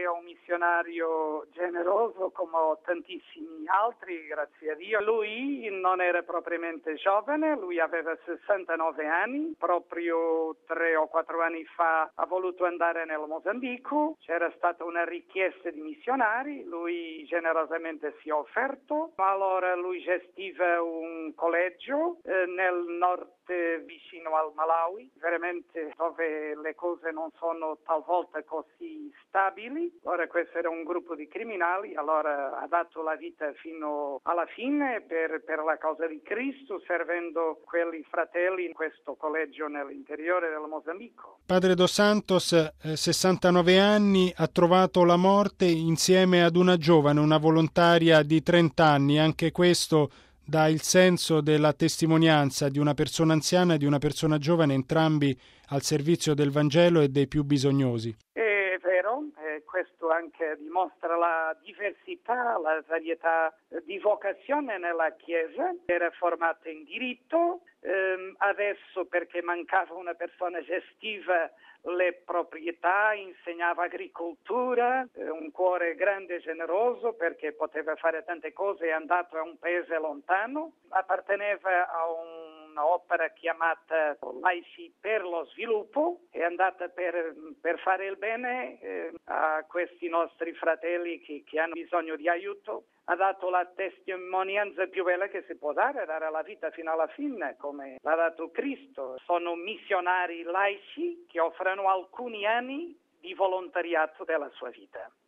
un missionario generoso come tantissimi altri, grazie a Dio. Lui non era propriamente giovane, lui aveva 69 anni, proprio 3 o 4 anni fa ha voluto andare nel Mozambico, c'era stata una richiesta di missionari, lui generosamente si è offerto, allora lui gestiva un collegio nel nord vicino al Malawi, veramente dove le cose non sono talvolta così stabili. Allora questo era un gruppo di criminali, allora ha dato la vita fino alla fine per la causa di Cristo, servendo quelli fratelli in questo collegio nell'interiore del Mozambico. Padre Dos Santos, 69 anni, ha trovato la morte insieme ad una giovane, una volontaria di 30 anni, anche questo dà il senso della testimonianza di una persona anziana e di una persona giovane, entrambi al servizio del Vangelo e dei più bisognosi. È vero, questo anche dimostra la diversità, la varietà di vocazione nella Chiesa. Era formata in diritto, adesso perché mancava una persona gestiva le proprietà, insegnava agricoltura, un cuore grande e generoso perché poteva fare tante cose, è andato a un paese lontano, apparteneva a un'opera chiamata Laici per lo sviluppo, è andata per fare il bene a questi nostri fratelli che hanno bisogno di aiuto. Ha dato la testimonianza più bella che si può dare la vita fino alla fine, come l'ha dato Cristo. Sono missionari laici che offrono alcuni anni di volontariato della sua vita.